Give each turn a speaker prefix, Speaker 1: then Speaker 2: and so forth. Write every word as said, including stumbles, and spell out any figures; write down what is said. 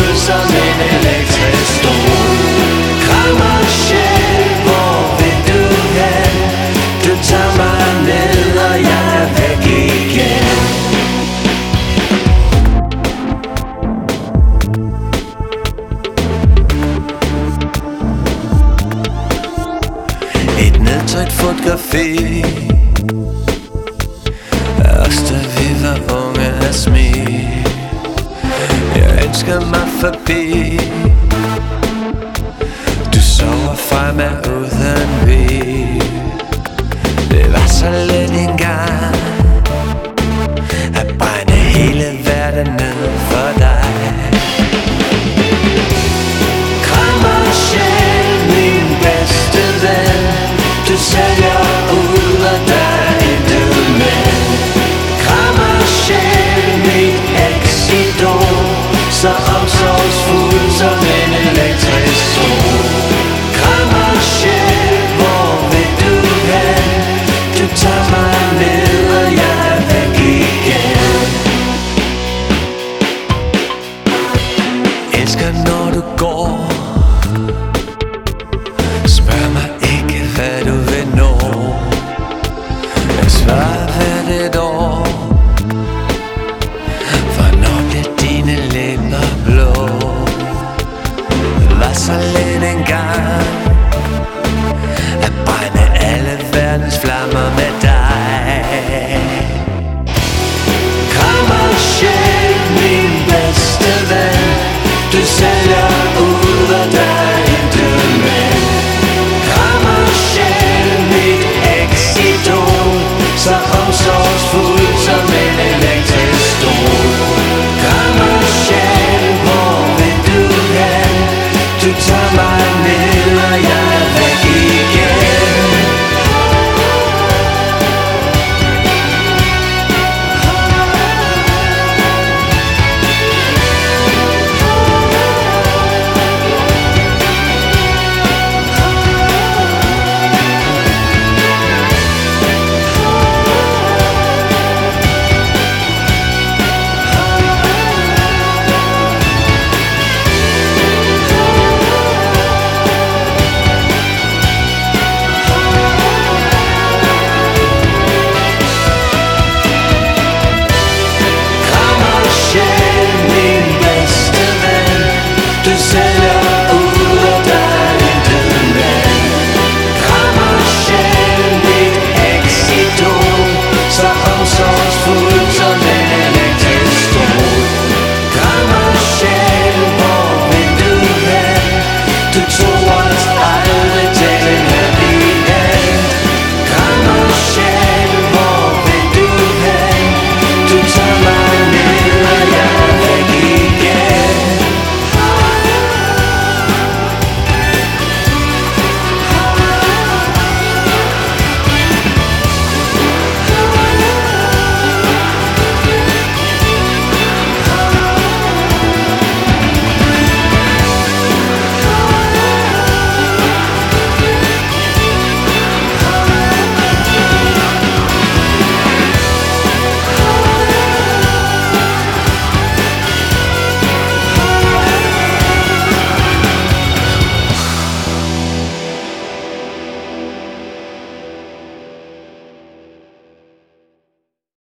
Speaker 1: fuld som en elektrisk stol. Krammer sjæl, hvor vil du hen? Du tager mig ned, og jeg er væk igen. Et nedtrykt fotografi af os, da vi var unge af smil. Jeg ønsker mig forbi. Du sover fra mig uden hvil. Det var så let engang at brænde hele verden ned for dig. Krammer sjæl, min bedste ven. Du sælger ud, og der er intet men. Krammer sjæl, mit eksidol, så omsorgsfuld som en elektrisk sol. Krammer sjæl, hvor vil du hen? Du tager mig ned, og jeg er væk igen. Elsker når du går